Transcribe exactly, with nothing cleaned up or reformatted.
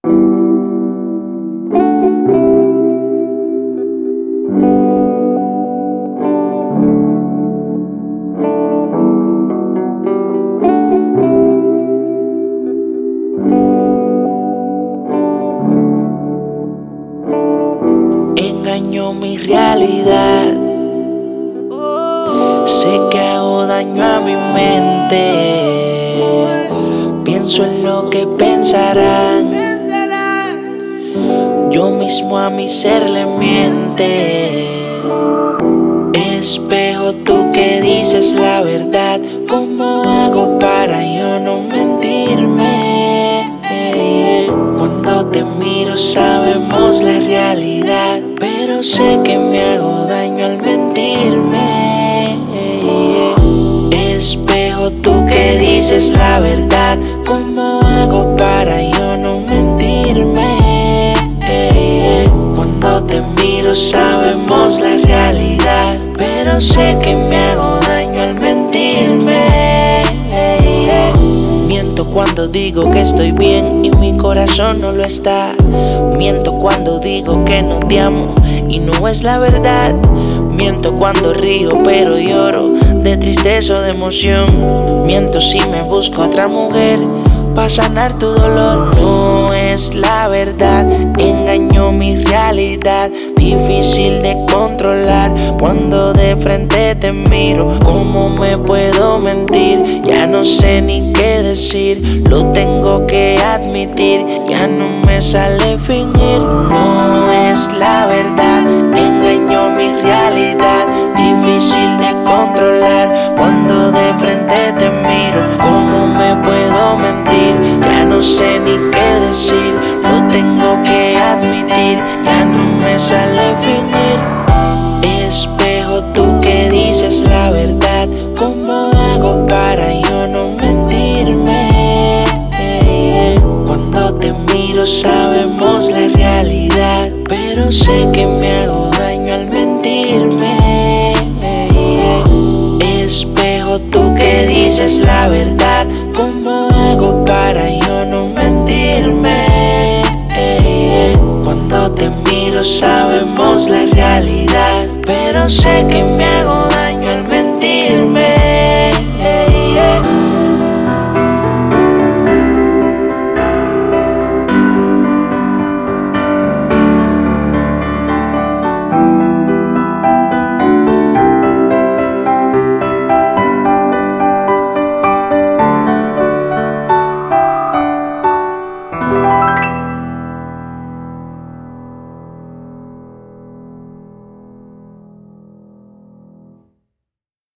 Engaño mi realidad. Sé que hago daño a mi mente. Pienso en lo que pensarán. Yo mismo a mi ser le miente. Espejo, tú que dices la verdad, ¿cómo hago para yo no mentirme? Cuando te miro sabemos la realidad, pero sé que me hago daño al mentirme. Espejo, tú que dices la verdad, ¿cómo hago para yo no mentirme? Cuando te miro sabemos la realidad, pero sé que me hago daño al mentirme. Miento cuando digo que estoy bien y mi corazón no lo está. Miento cuando digo que no te amo y no es la verdad. Miento cuando río pero lloro de tristeza o de emoción. Miento si me busco a otra mujer para sanar tu dolor. No es la verdad, engaño mi realidad, difícil de controlar. Cuando de frente te miro, ¿cómo me puedo mentir? Ya no sé ni qué decir, lo tengo que admitir. Ya no me sale fingir, no es la verdad, engaño mi realidad, difícil de controlar. Cuando de frente te miro, ¿cómo me puedo mentir? Ya no sé ni qué decir, lo tengo que admitir. Ya no me sale fingir. Espejo, tú que dices la verdad, ¿cómo hago para yo no mentirme? Cuando te miro sabemos la realidad, pero sé que me hago daño al mentirme. Espejo, tú que dices la verdad, ¿cómo hago para yo no mentirme? Cuando te miro sabemos la realidad, pero sé que me hago